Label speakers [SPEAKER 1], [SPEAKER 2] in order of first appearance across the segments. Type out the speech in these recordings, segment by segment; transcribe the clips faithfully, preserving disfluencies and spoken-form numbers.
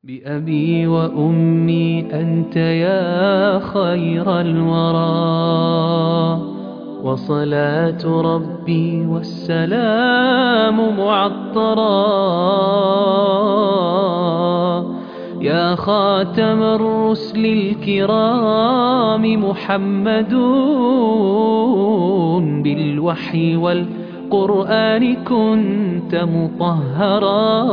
[SPEAKER 1] بأبي وأمي أنت يا خير الورى، وصلاة ربي والسلام معطرا يا خاتم الرسل الكرام محمد بالوحي والقرآن كنت مطهرا.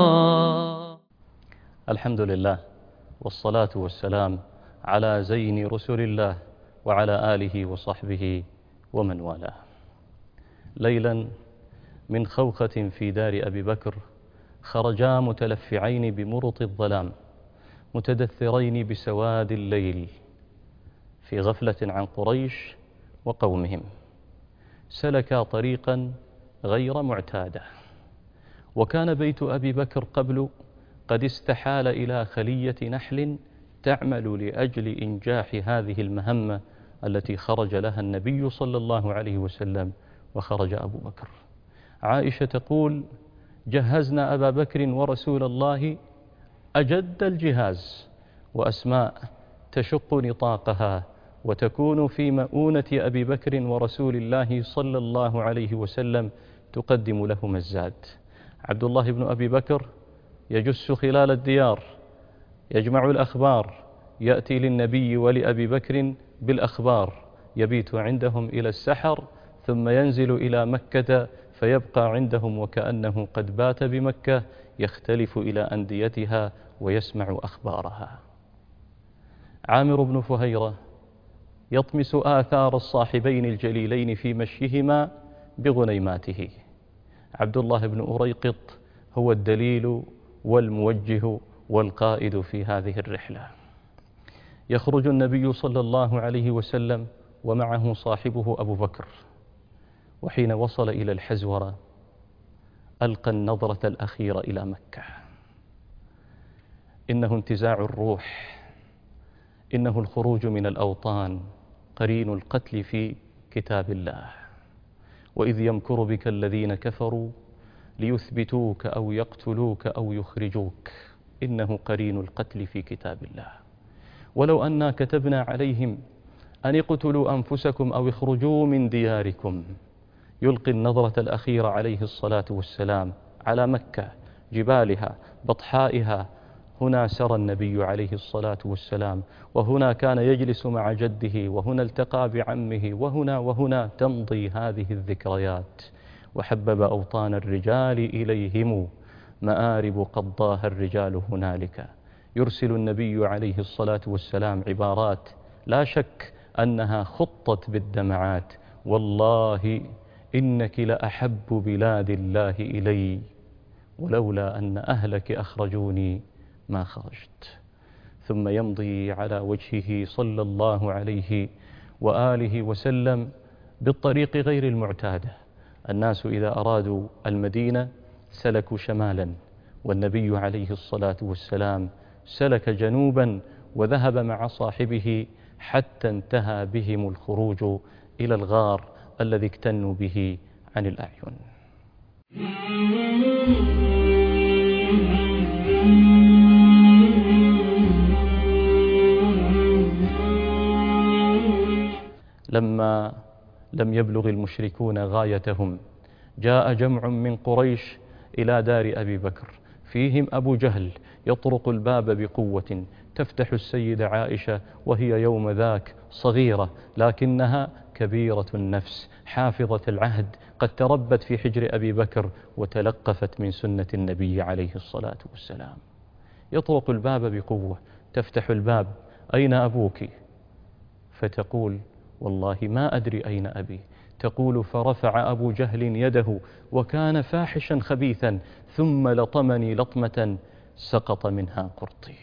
[SPEAKER 2] الحمد لله والصلاة والسلام على زين رسل الله وعلى آله وصحبه ومن والاه. ليلا من خوخة في دار أبي بكر خرجا متلفعين بمرط الظلام متدثرين بسواد الليل في غفلة عن قريش وقومهم. سلكا طريقا غير معتادة، وكان بيت أبي بكر قبل قد استحال إلى خلية نحل تعمل لأجل إنجاح هذه المهمة التي خرج لها النبي صلى الله عليه وسلم وخرج أبو بكر. عائشة تقول: جهزنا أبا بكر ورسول الله أجد الجهاز، وأسماء تشق نطاقها وتكون في مؤونة أبي بكر ورسول الله صلى الله عليه وسلم تقدم لهما الزاد. عبد الله بن أبي بكر يجس خلال الديار يجمع الأخبار، يأتي للنبي ولأبي بكر بالأخبار، يبيت عندهم إلى السحر ثم ينزل إلى مكة فيبقى عندهم وكأنه قد بات بمكة، يختلف إلى أنديتها ويسمع أخبارها. عامر بن فهيرة يطمس آثار الصاحبين الجليلين في مشيهما بغنيماته. عبد الله بن أريقط هو الدليل والموجه والقائد في هذه الرحلة. يخرج النبي صلى الله عليه وسلم ومعه صاحبه أبو بكر، وحين وصل إلى الحزورة ألقى النظرة الأخيرة إلى مكة. إنه انتزاع الروح، إنه الخروج من الأوطان، قرين القتل في كتاب الله. وإذ يمكر بك الذين كفروا ليثبتوك أو يقتلوك أو يخرجوك، إنه قرين القتل في كتاب الله. ولو أنا كتبنا عليهم أن اقتلوا أنفسكم أو اخرجوا من دياركم. يلقي النظرة الأخيرة عليه الصلاة والسلام على مكة، جبالها، بطحائها. هنا سرى النبي عليه الصلاة والسلام، وهنا كان يجلس مع جده، وهنا التقى بعمه، وهنا وهنا تمضي هذه الذكريات. وحبب أوطان الرجال إليهم مآرب قضاها الرجال هنالك. يرسل النبي عليه الصلاة والسلام عبارات لا شك أنها خطت بالدمعات: والله إنك لأحب بلاد الله إلي، ولولا أن أهلك أخرجوني ما خرجت. ثم يمضي على وجهه صلى الله عليه وآله وسلم بالطريق غير المعتادة. الناس إذا أرادوا المدينة سلكوا شمالا، والنبي عليه الصلاة والسلام سلك جنوبا وذهب مع صاحبه حتى انتهى بهم الخروج إلى الغار الذي اكتنوا به عن الأعين. لما لم يبلغ المشركون غايتهم جاء جمع من قريش إلى دار أبي بكر، فيهم أبو جهل يطرق الباب بقوة. تفتح السيدة عائشة وهي يوم ذاك صغيرة لكنها كبيرة النفس حافظة العهد، قد تربت في حجر أبي بكر وتلقفت من سنة النبي عليه الصلاة والسلام. يطرق الباب بقوة، تفتح الباب: أين أبوك؟ فتقول: والله ما أدري أين أبي. تقول: فرفع أبو جهل يده وكان فاحشا خبيثا، ثم لطمني لطمة سقط منها قرطي.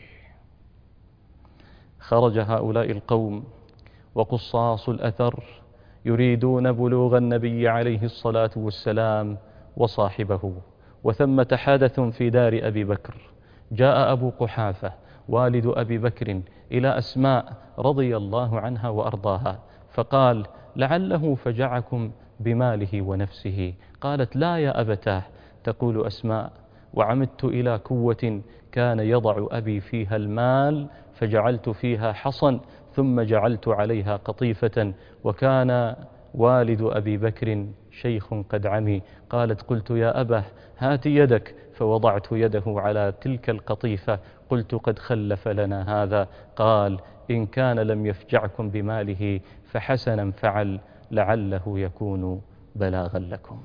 [SPEAKER 2] خرج هؤلاء القوم وقصاص الأثر يريدون بلوغ النبي عليه الصلاة والسلام وصاحبه، وثمة حدث في دار أبي بكر. جاء أبو قحافة والد أبي بكر إلى أسماء رضي الله عنها وأرضاها فقال: لعله فجعكم بماله ونفسه. قالت: لا يا أبتاه. تقول أسماء: وعمدت إلى كوة كان يضع أبي فيها المال فجعلت فيها حصن ثم جعلت عليها قطيفة، وكان والد أبي بكر شيخ قد عمي. قالت: قلت يا أبه هات يدك، فوضعت يده على تلك القطيفة، قلت: قد خلف لنا هذا. قال: إن كان لم يفجعكم بماله فحسنا فعل، لعله يكون بلاغا لكم.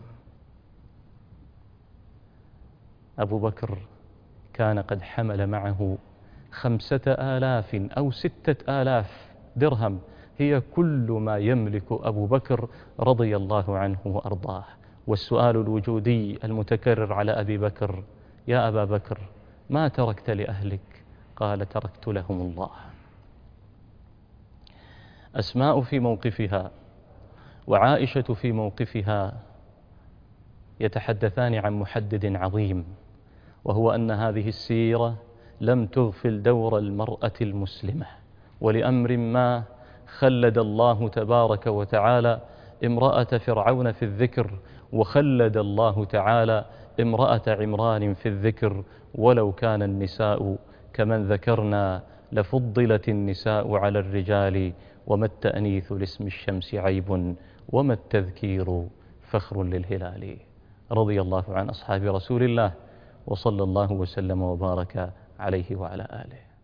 [SPEAKER 2] أبو بكر كان قد حمل معه خمسة آلاف أو ستة آلاف درهم، هي كل ما يملك أبو بكر رضي الله عنه وأرضاه. والسؤال الوجودي المتكرر على أبي بكر: يا أبا بكر ما تركت لأهلك؟ قال: تركت لهم الله. أسماء في موقفها وعائشة في موقفها يتحدثان عن محدد عظيم، وهو أن هذه السيرة لم تغفل دور المرأة المسلمة، ولأمر ما خلد الله تبارك وتعالى امرأة فرعون في الذكر، وخلد الله تعالى امرأة عمران في الذكر. ولو كان النساء كمن ذكرنا لفضلت النساء على الرجال، وما التأنيث لاسم الشمس عيب، وما التذكير فخر للهلال. رضي الله عن أصحاب رسول الله، وصلى الله وسلم وبارك عليه وعلى آله.